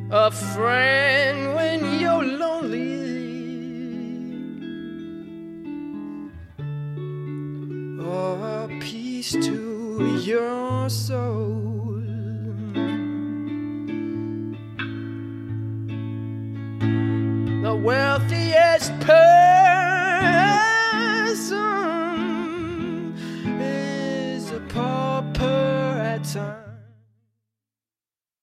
a friend when you're lonely, or peace to your soul. The wealthiest person